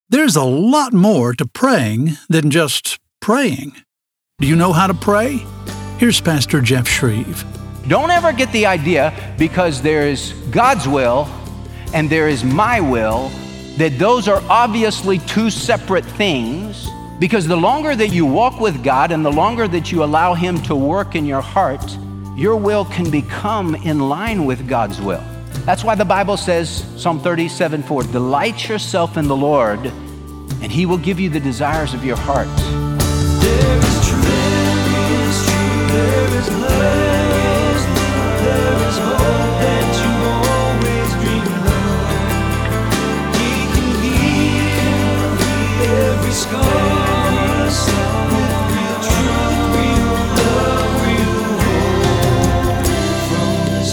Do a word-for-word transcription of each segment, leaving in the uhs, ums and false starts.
There's a lot more to praying than just praying. Do you know how to pray? Here's Pastor Jeff Shreve. Don't ever get the idea because there is God's will and there is my will, that those are obviously two separate things, because the longer that you walk with God and the longer that you allow Him to work in your heart, your will can become in line with God's will. That's why the Bible says, Psalm thirty-seven four, delight yourself in the Lord, and He will give you the desires of your heart. There is truth, there is truth, there is love, there is hope that you always dreamed of. He can heal every scar with real truth, real love, real hope from His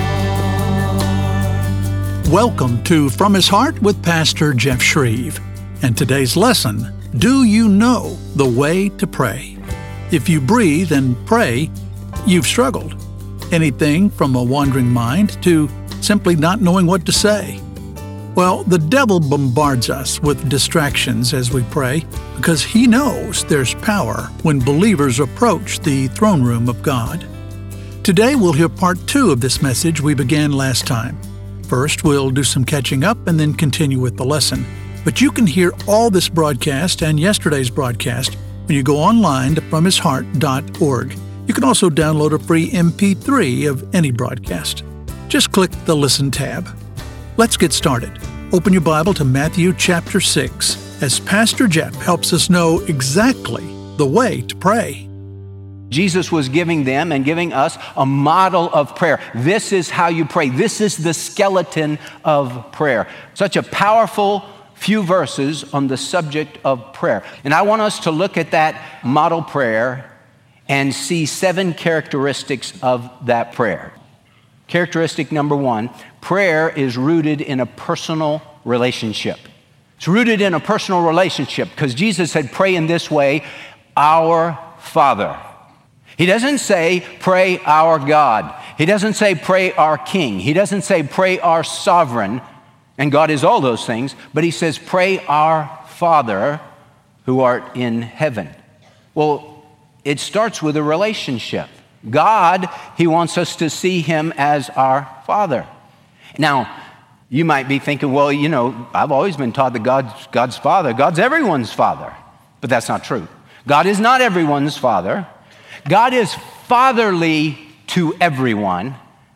heart. Welcome to From His Heart with Pastor Jeff Shreve. And today's lesson, do you know the way to pray? If you breathe and pray, you've struggled. Anything from a wandering mind to simply not knowing what to say. Well, the devil bombards us with distractions as we pray because he knows there's power when believers approach the throne room of God. Today we'll hear part two of this message we began last time. First, we'll do some catching up and then continue with the lesson. But you can hear all this broadcast and yesterday's broadcast when you go online to from his heart dot org. You can also download a free M P three of any broadcast. Just click the Listen tab. Let's get started. Open your Bible to Matthew chapter six as Pastor Jeff helps us know exactly the way to pray. Jesus was giving them and giving us a model of prayer. This is how you pray. This is the skeleton of prayer. Such a powerful few verses on the subject of prayer. And I want us to look at that model prayer and see seven characteristics of that prayer. Characteristic number one, prayer is rooted in a personal relationship. It's rooted in a personal relationship because Jesus said, pray in this way, our Father. He doesn't say, pray our God. He doesn't say, pray our King. He doesn't say, pray our Sovereign. And God is all those things, but he says, pray our Father who art in heaven. Well, it starts with a relationship. God, he wants us to see him as our Father. Now, you might be thinking, well, you know, I've always been taught that God's, God's Father. God's everyone's Father. But that's not true. God is not everyone's Father. God is fatherly to everyone,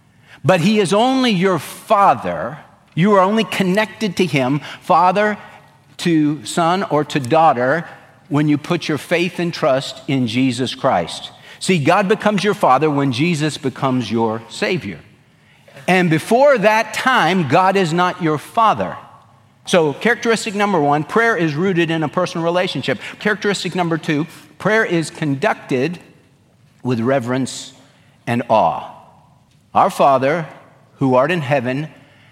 but he is only your Father. You are only connected to him, father to son or to daughter, when you put your faith and trust in Jesus Christ. See, God becomes your Father when Jesus becomes your Savior. And before that time, God is not your Father. So characteristic number one, prayer is rooted in a personal relationship. Characteristic number two, prayer is conducted with reverence and awe. Our Father, who art in heaven,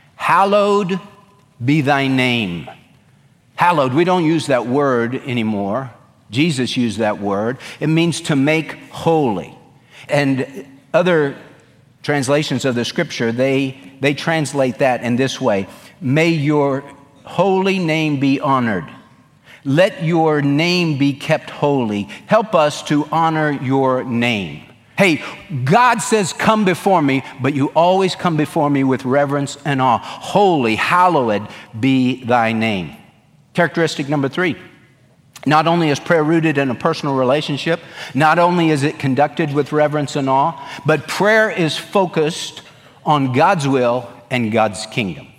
hallowed be thy name. Hallowed, we don't use that word anymore. Jesus used that word. It means to make holy. And other translations of the scripture, they, they translate that in this way. May your holy name be honored. Let your name be kept holy. Help us to honor your name. Hey, God says, come before me, but you always come before me with reverence and awe. Holy, hallowed be thy name. Characteristic number three, not only is prayer rooted in a personal relationship, not only is it conducted with reverence and awe, but prayer is focused on God's will and God's kingdom.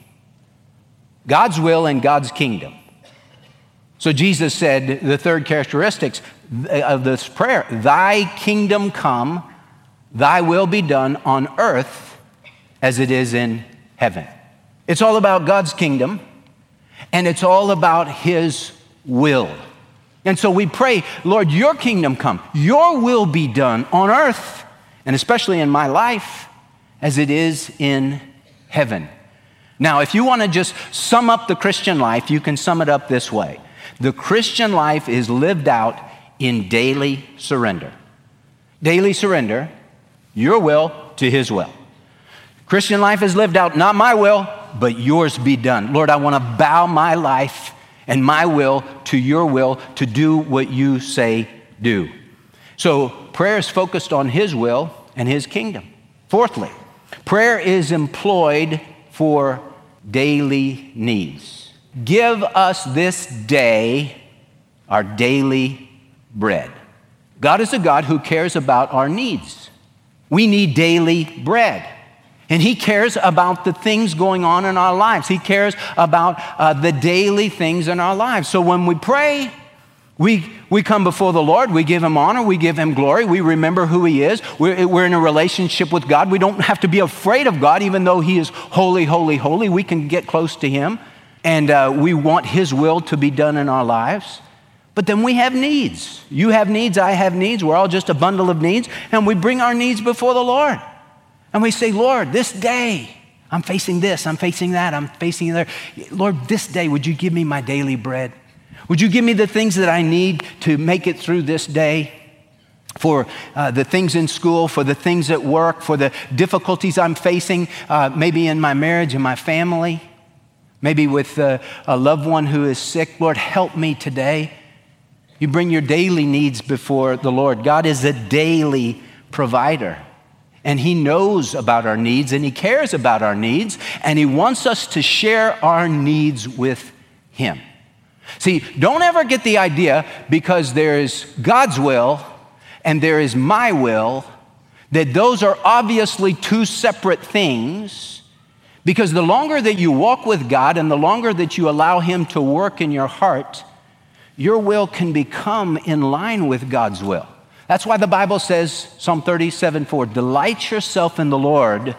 God's will and God's kingdom. So Jesus said, the third characteristics of this prayer, thy kingdom come, thy will be done on earth as it is in heaven. It's all about God's kingdom, and it's all about his will. And so we pray, Lord, your kingdom come, your will be done on earth, and especially in my life, as it is in heaven. Now, if you want to just sum up the Christian life, you can sum it up this way. The Christian life is lived out in daily surrender. Daily surrender, your will to his will. Christian life is lived out, not my will, but yours be done. Lord, I want to bow my life and my will to your will to do what you say do. So prayer is focused on his will and his kingdom. Fourthly, prayer is employed for daily needs. Give us this day our daily bread. God is a God who cares about our needs. We need daily bread. And he cares about the things going on in our lives. He cares about uh, the daily things in our lives. So when we pray, we, we come before the Lord. We give him honor. We give him glory. We remember who he is. We're, we're in a relationship with God. We don't have to be afraid of God, even though he is holy, holy, holy. We can get close to him. And uh, we want his will to be done in our lives. But then we have needs. You have needs. I have needs. We're all just a bundle of needs. And we bring our needs before the Lord. And we say, Lord, this day, I'm facing this, I'm facing that, I'm facing that. Lord, this day, would you give me my daily bread? Would you give me the things that I need to make it through this day? For uh, the things in school, for the things at work, for the difficulties I'm facing, uh, maybe in my marriage and my family, maybe with uh, a loved one who is sick. Lord, help me today. You bring your daily needs before the Lord. God is a daily provider. And he knows about our needs, and he cares about our needs, and he wants us to share our needs with him. See, don't ever get the idea because there is God's will and there is my will, that those are obviously two separate things, because the longer that you walk with God and the longer that you allow him to work in your heart, your will can become in line with God's will. That's why the Bible says, Psalm thirty-seven four, delight yourself in the Lord,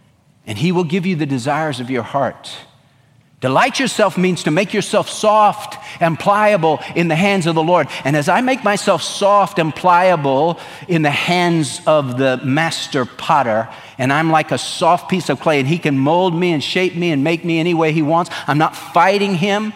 and he will give you the desires of your heart. Delight yourself means to make yourself soft and pliable in the hands of the Lord. And as I make myself soft and pliable in the hands of the master potter, and I'm like a soft piece of clay, and he can mold me and shape me and make me any way he wants, I'm not fighting him,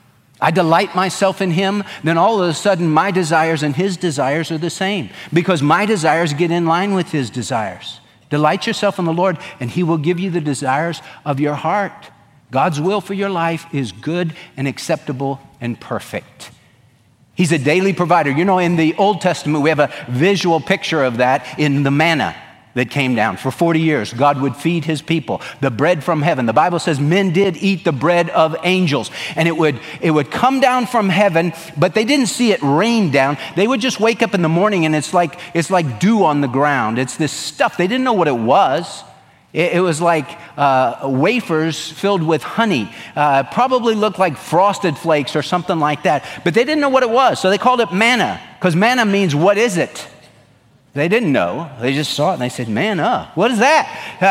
I delight myself in him, then all of a sudden my desires and his desires are the same, because my desires get in line with his desires. Delight yourself in the Lord, and he will give you the desires of your heart. God's will for your life is good and acceptable and perfect. He's a daily provider. You know, in the Old Testament, we have a visual picture of that in the manna that came down. For forty years, God would feed his people, the bread from heaven. The Bible says men did eat the bread of angels, and it would, it would come down from heaven, but they didn't see it rain down. They would just wake up in the morning, and it's like, it's like dew on the ground. It's this stuff. They didn't know what it was. It, it was like uh, wafers filled with honey. Uh, probably looked like Frosted Flakes or something like that, but they didn't know what it was, so they called it manna, because manna means, what is it? They didn't know. They just saw it and they said, manna, what is that?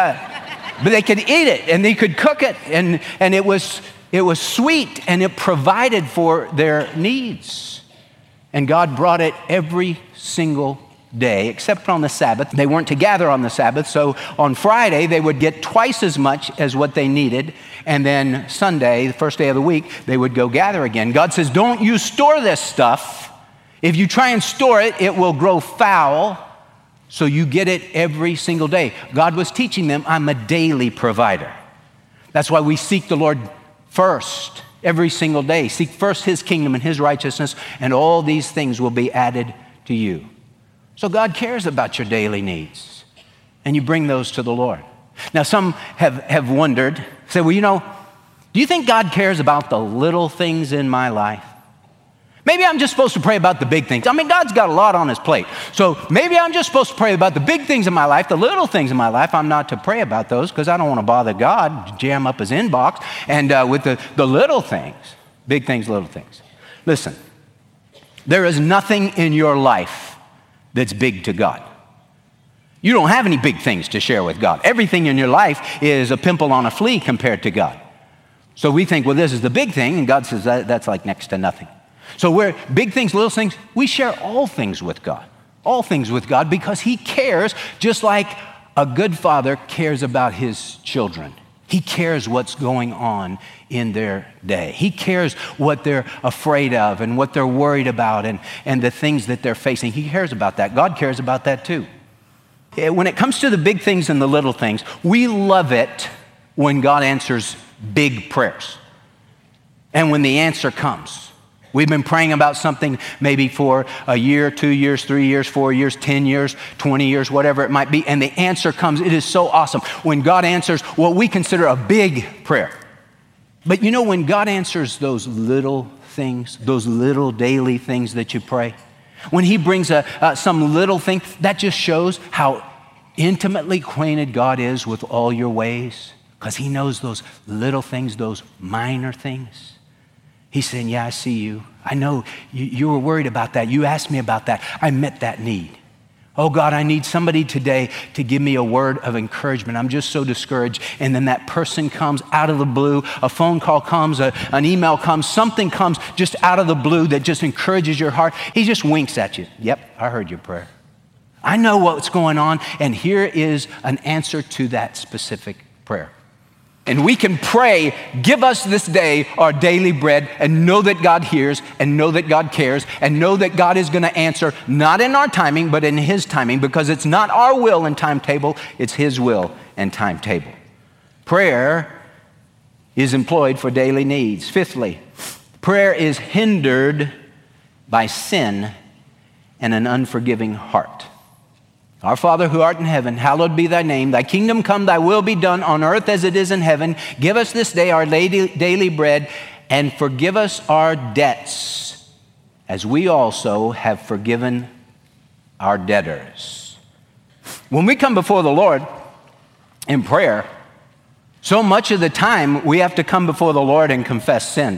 Uh, but they could eat it and they could cook it, and, and it was, it was sweet, and it provided for their needs. And God brought it every single day, except on the Sabbath. They weren't to gather on the Sabbath, so on Friday they would get twice as much as what they needed, and then Sunday, the first day of the week, they would go gather again. God says, don't you store this stuff. If you try and store it, it will grow foul. So you get it every single day. God was teaching them, I'm a daily provider. That's why we seek the Lord first every single day. Seek first his kingdom and his righteousness, and all these things will be added to you. So God cares about your daily needs, and you bring those to the Lord. Now, some have, have wondered, say, well, you know, do you think God cares about the little things in my life? Maybe I'm just supposed to pray about the big things. I mean, God's got a lot on his plate. So maybe I'm just supposed to pray about the big things in my life. The little things in my life, I'm not to pray about those, because I don't want to bother God, jam up his inbox. And uh, with the, the little things, big things, little things. Listen, there is nothing in your life that's big to God. You don't have any big things to share with God. Everything in your life is a pimple on a flea compared to God. So we think, well, this is the big thing, and God says that, that's like next to nothing. So we're big things, little things, we share all things with God. All things with God, because he cares, just like a good father cares about his children. He cares what's going on in their day. He cares what they're afraid of and what they're worried about, and, and the things that they're facing. He cares about that. God cares about that too. When it comes to the big things and the little things, we love it when God answers big prayers. And when the answer comes, we've been praying about something maybe for a year, two years, three years, four years, ten years, twenty years, whatever it might be, and the answer comes. It is so awesome when God answers what we consider a big prayer. But you know, when God answers those little things, those little daily things that you pray, when he brings a, uh, some little thing, that just shows how intimately acquainted God is with all your ways, because he knows those little things, those minor things. He's saying, yeah, I see you. I know you, you were worried about that. You asked me about that. I met that need. Oh God, I need somebody today to give me a word of encouragement. I'm just so discouraged. And then that person comes out of the blue, a phone call comes, a, an email comes, something comes just out of the blue that just encourages your heart. He just winks at you. Yep, I heard your prayer. I know what's going on, and here is an answer to that specific prayer. And we can pray, give us this day our daily bread, and know that God hears, and know that God cares, and know that God is going to answer, not in our timing, but in his timing, because it's not our will and timetable, it's his will and timetable. Prayer is employed for daily needs. Fifthly, prayer is hindered by sin and an unforgiving heart. Our Father who art in heaven, hallowed be thy name. Thy kingdom come, thy will be done on earth as it is in heaven. Give us this day our daily bread, and forgive us our debts as we also have forgiven our debtors. When we come before the Lord in prayer, so much of the time we have to come before the Lord and confess sin,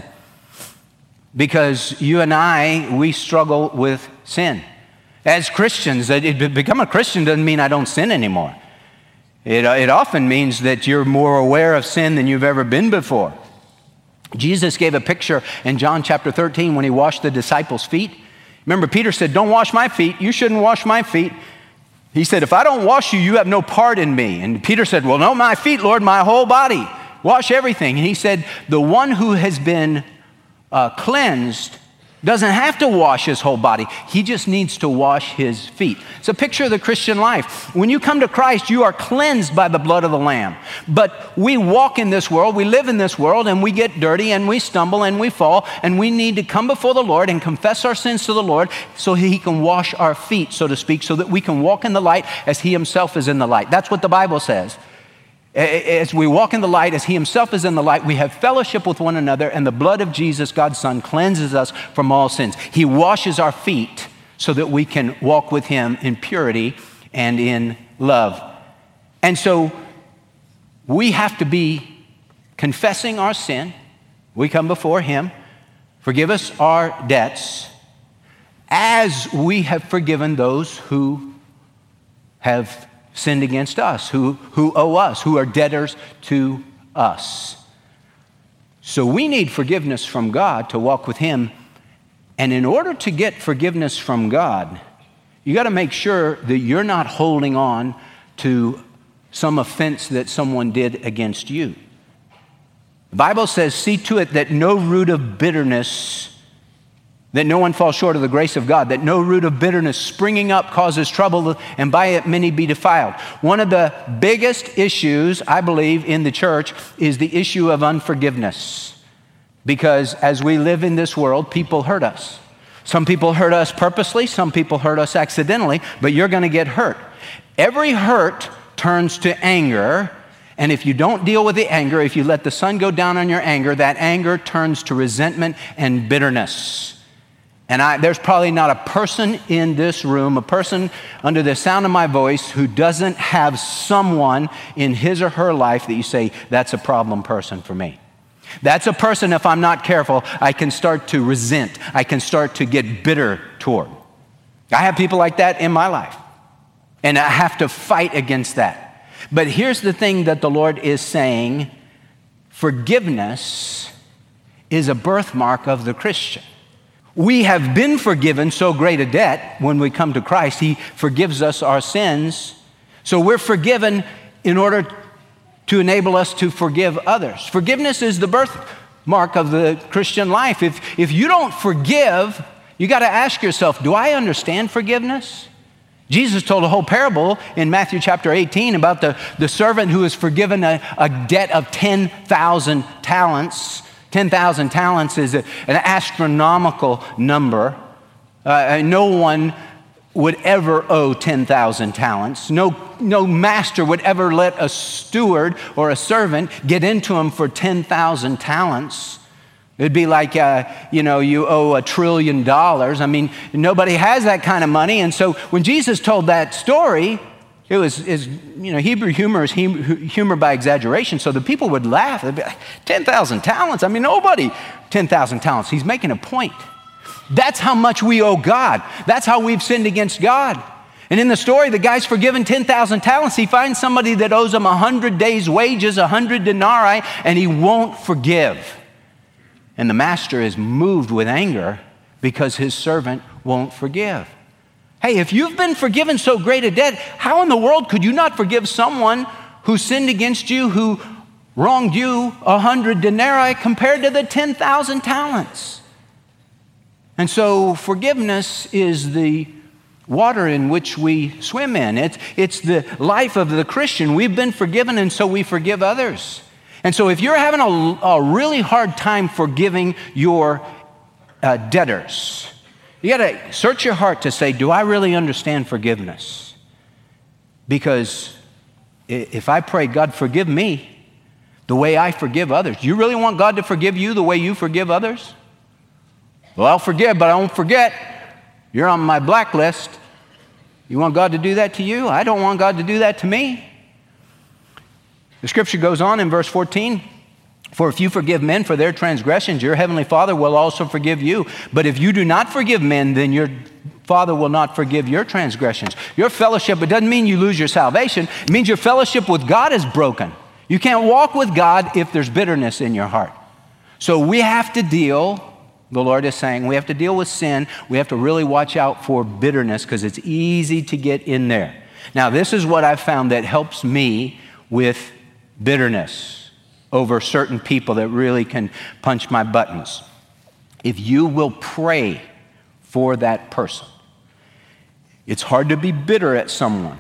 because you and I, we struggle with sin. As Christians, it, become a Christian doesn't mean I don't sin anymore. It, it often means that you're more aware of sin than you've ever been before. Jesus gave a picture in John chapter thirteen when he washed the disciples' feet. Remember, Peter said, don't wash my feet. You shouldn't wash my feet. He said, if I don't wash you, you have no part in me. And Peter said, well, no, my feet, Lord, my whole body. Wash everything. And he said, the one who has been uh, cleansed doesn't have to wash his whole body. He just needs to wash his feet. It's a picture of the Christian life. When you come to Christ, you are cleansed by the blood of the Lamb. But we walk in this world, we live in this world, and we get dirty, and we stumble, and we fall, and we need to come before the Lord and confess our sins to the Lord so he can wash our feet, so to speak, so that we can walk in the light as he himself is in the light. That's what the Bible says. As we walk in the light, as he himself is in the light, we have fellowship with one another, and the blood of Jesus, God's Son, cleanses us from all sins. He washes our feet so that we can walk with him in purity and in love. And so we have to be confessing our sin. We come before him. Forgive us our debts as we have forgiven those who have sinned against us, who, who owe us, who are debtors to us. So we need forgiveness from God to walk with him. And in order to get forgiveness from God, you got to make sure that you're not holding on to some offense that someone did against you. The Bible says, see to it that no root of bitterness, that no one falls short of the grace of God, that no root of bitterness springing up causes trouble, and by it many be defiled. One of the biggest issues, I believe, in the church is the issue of unforgiveness. Because as we live in this world, people hurt us. Some people hurt us purposely, some people hurt us accidentally, but you're going to get hurt. Every hurt turns to anger, and if you don't deal with the anger, if you let the sun go down on your anger, that anger turns to resentment and bitterness. And I, there's probably not a person in this room, a person under the sound of my voice who doesn't have someone in his or her life that you say, that's a problem person for me. That's a person, if I'm not careful, I can start to resent. I can start to get bitter toward. I have people like that in my life, and I have to fight against that. But here's the thing that the Lord is saying: forgiveness is a birthmark of the Christian. We have been forgiven so great a debt when we come to Christ. He forgives us our sins. So we're forgiven in order to enable us to forgive others. Forgiveness is the birthmark of the Christian life. If, if you don't forgive, you got to ask yourself, do I understand forgiveness? Jesus told a whole parable in Matthew chapter eighteen about the, the servant who was forgiven a, a debt of ten thousand talents. ten thousand talents is a, an astronomical number. Uh, no one would ever owe ten thousand talents. No, no master would ever let a steward or a servant get into him for ten thousand talents. It'd be like, uh, you know, you owe a trillion dollars. I mean, nobody has that kind of money. And so when Jesus told that story, it was, is, you know, Hebrew humor is humor by exaggeration. So the people would laugh. They'd be like, ten thousand talents? I mean, nobody, ten thousand talents. He's making a point. That's how much we owe God. That's how we've sinned against God. And in the story, the guy's forgiven ten thousand talents. He finds somebody that owes him one hundred days' wages, one hundred denarii, and he won't forgive. And the master is moved with anger because his servant won't forgive. Hey, if you've been forgiven so great a debt, how in the world could you not forgive someone who sinned against you, who wronged you one hundred denarii compared to the ten thousand talents? And so forgiveness is the water in which we swim in. It's, it's the life of the Christian. We've been forgiven, and so we forgive others. And so if you're having a, a really hard time forgiving your uh, debtors, you got to search your heart to say, do I really understand forgiveness? Because if I pray, God, forgive me the way I forgive others, do you really want God to forgive you the way you forgive others? Well, I'll forgive, but I won't forget. You're on my blacklist. You want God to do that to you? I don't want God to do that to me. The scripture goes on in verse fourteen. For if you forgive men for their transgressions, your heavenly Father will also forgive you. But if you do not forgive men, then your Father will not forgive your transgressions. Your fellowship, it doesn't mean you lose your salvation. It means your fellowship with God is broken. You can't walk with God if there's bitterness in your heart. So we have to deal, the Lord is saying, we have to deal with sin. We have to really watch out for bitterness because it's easy to get in there. Now, this is what I've found that helps me with bitterness over certain people that really can punch my buttons. If you will pray for that person, it's hard to be bitter at someone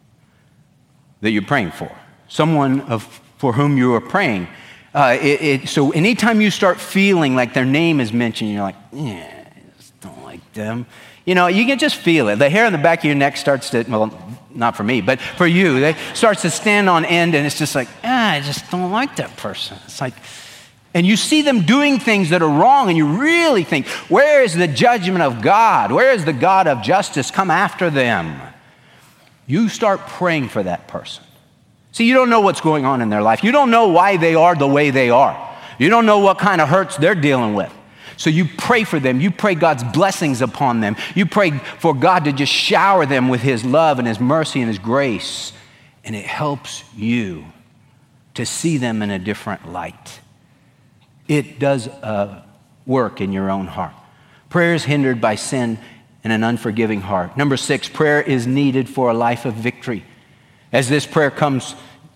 that you're praying for, someone of, for whom you are praying. Uh, it, it, so anytime you start feeling like their name is mentioned, you're like, yeah, I just don't like them. You know, you can just feel it. The hair on the back of your neck starts to, well, not for me, but for you, it starts to stand on end, and it's just like, ah, I just don't like that person. It's like, and you see them doing things that are wrong, and you really think, where is the judgment of God? Where is the God of justice? Come after them. You start praying for that person. See, you don't know what's going on in their life. You don't know why they are the way they are. You don't know what kind of hurts they're dealing with. So you pray for them. You pray God's blessings upon them. You pray for God to just shower them with his love and his mercy and his grace. And it helps you to see them in a different light. It does uh, work in your own heart. Prayer is hindered by sin and an unforgiving heart. Number six, prayer is needed for a life of victory. As this prayer comes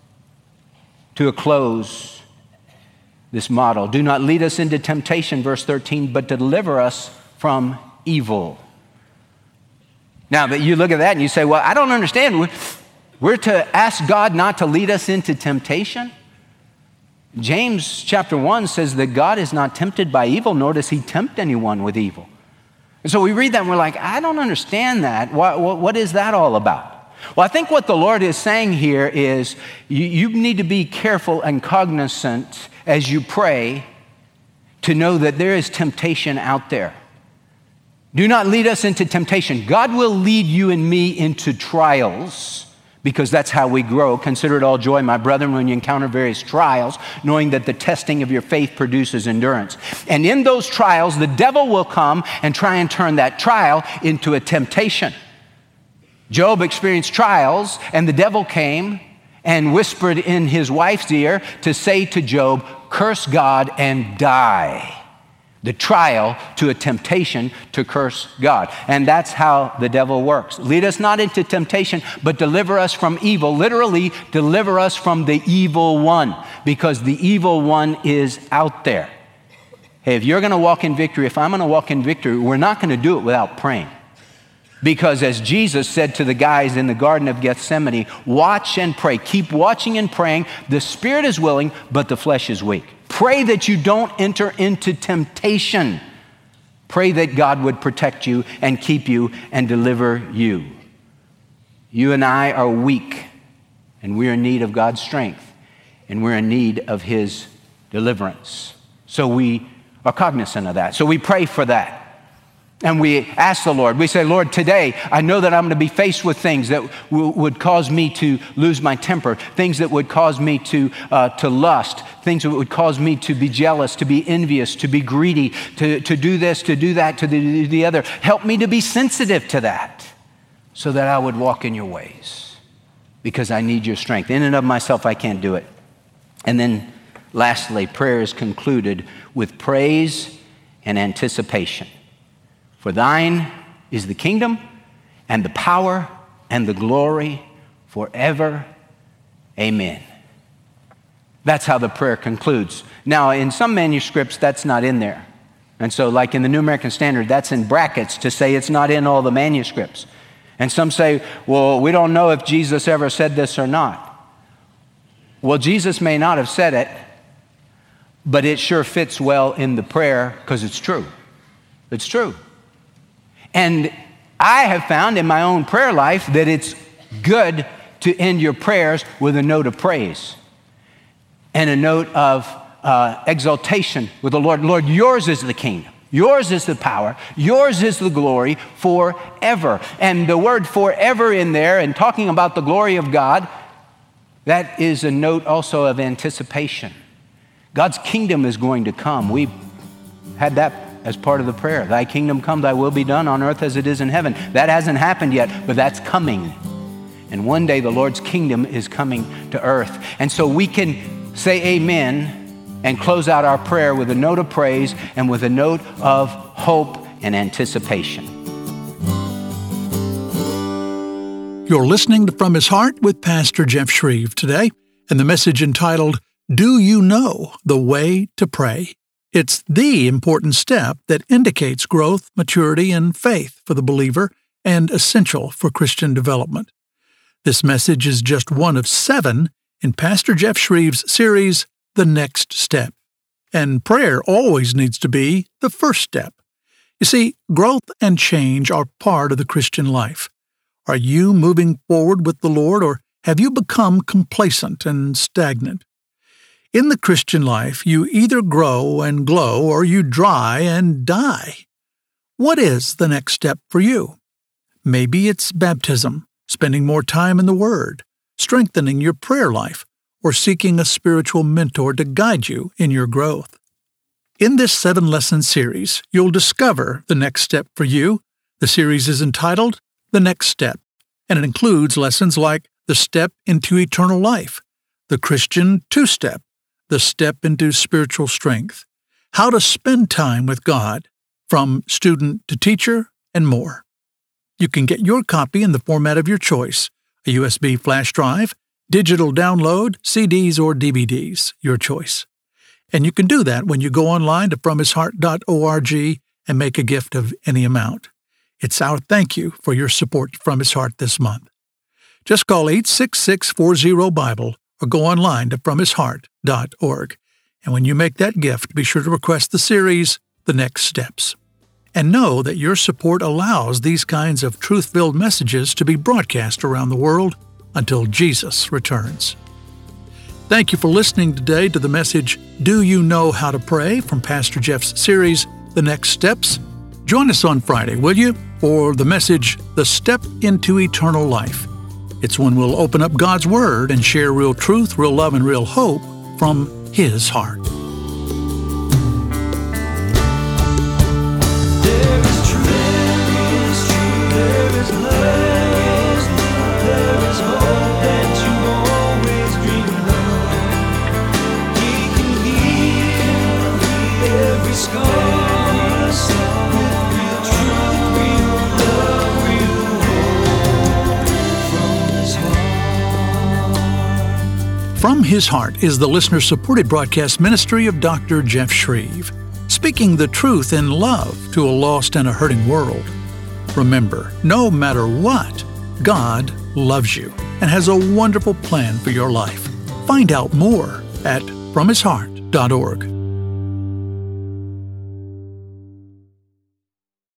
to a close, this model, do not lead us into temptation, verse thirteen, but deliver us from evil. Now, but you look at that and you say, well, I don't understand. We're to ask God not to lead us into temptation? James chapter one says that God is not tempted by evil, nor does he tempt anyone with evil. And so we read that and we're like, I don't understand that. What, what, what is that all about? Well, I think what the Lord is saying here is you, you need to be careful and cognizant as you pray to know that there is temptation out there. Do not lead us into temptation. God will lead you and me into trials because that's how we grow. Consider it all joy, my brethren, when you encounter various trials, knowing that the testing of your faith produces endurance. And in those trials, the devil will come and try and turn that trial into a temptation. Job experienced trials, and the devil came and whispered in his wife's ear to say to Job, curse God and die. The trial to a temptation to curse God. And that's how the devil works. Lead us not into temptation, but deliver us from evil. Literally, deliver us from the evil one, because the evil one is out there. Hey, if you're going to walk in victory, if I'm going to walk in victory, we're not going to do it without praying. Because as Jesus said to the guys in the Garden of Gethsemane, watch and pray. Keep watching and praying. The spirit is willing, but the flesh is weak. Pray that you don't enter into temptation. Pray that God would protect you and keep you and deliver you. You and I are weak, and we're in need of God's strength, and we're in need of His deliverance. So we are cognizant of that. So we pray for that. And we ask the Lord, we say, Lord, today I know that I'm going to be faced with things that w- would cause me to lose my temper, things that would cause me to, uh, to lust, things that would cause me to be jealous, to be envious, to be greedy, to, to do this, to do that, to do the other. Help me to be sensitive to that so that I would walk in your ways, because I need your strength. In and of myself, I can't do it. And then lastly, prayer is concluded with praise and anticipation. For thine is the kingdom and the power and the glory forever. Amen. That's how the prayer concludes. Now, in some manuscripts, that's not in there. And so, like in the New American Standard, that's in brackets to say it's not in all the manuscripts. And some say, well, we don't know if Jesus ever said this or not. Well, Jesus may not have said it, but it sure fits well in the prayer because it's true. It's true. And I have found in my own prayer life that it's good to end your prayers with a note of praise and a note of uh, exaltation with the Lord. Lord, yours is the kingdom. Yours is the power. Yours is the glory forever. And the word forever in there, and talking about the glory of God, that is a note also of anticipation. God's kingdom is going to come. We had that as part of the prayer. Thy kingdom come, thy will be done on earth as it is in heaven. That hasn't happened yet, but that's coming. And one day the Lord's kingdom is coming to earth. And so we can say amen and close out our prayer with a note of praise and with a note of hope and anticipation. You're listening to From His Heart with Pastor Jeff Shreve today, and the message entitled, Do You Know the Way to Pray? It's the important step that indicates growth, maturity, and faith for the believer and essential for Christian development. This message is just one of seven in Pastor Jeff Shreve's series, The Next Step. And prayer always needs to be the first step. You see, growth and change are part of the Christian life. Are you moving forward with the Lord, or have you become complacent and stagnant? In the Christian life, you either grow and glow or you dry and die. What is the next step for you? Maybe it's baptism, spending more time in the Word, strengthening your prayer life, or seeking a spiritual mentor to guide you in your growth. In this seven-lesson series, you'll discover the next step for you. The series is entitled The Next Step, and it includes lessons like the step into eternal life, the Christian two-step, the step into spiritual strength, how to spend time with God, from student to teacher, and more. You can get your copy in the format of your choice, a U S B flash drive, digital download, C Ds, or D V Ds, your choice. And you can do that when you go online to from his heart dot org and make a gift of any amount. It's our thank you for your support from His Heart this month. Just call eight six six, four zero, BIBLE or go online to from his heart dot org. And when you make that gift, be sure to request the series, The Next Steps. And know that your support allows these kinds of truth-filled messages to be broadcast around the world until Jesus returns. Thank you for listening today to the message, Do You Know How to Pray? From Pastor Jeff's series, The Next Steps. Join us on Friday, will you, for the message, The Step into Eternal Life. It's when we'll open up God's Word and share real truth, real love, and real hope from His heart. There is truth, there is truth, there is love, there is hope that you always dreamed of. He can heal every scar. From His Heart is the listener-supported broadcast ministry of Doctor Jeff Shreve, speaking the truth in love to a lost and a hurting world. Remember, no matter what, God loves you and has a wonderful plan for your life. Find out more at from his heart dot org.